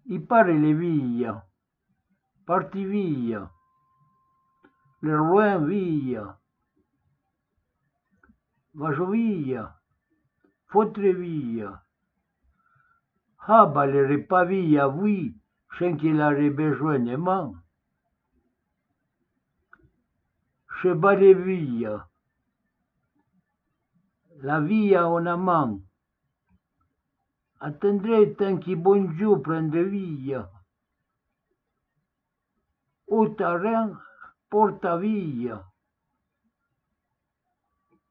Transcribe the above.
il pare le via, parti via, le Rouen via, Varsovia, fotre via, ah, le repas via, oui, sans qu'il ait besoin de main. Chevalier via, la via una man. Attendrei tanchi buongiù prende via. Utaren porta via.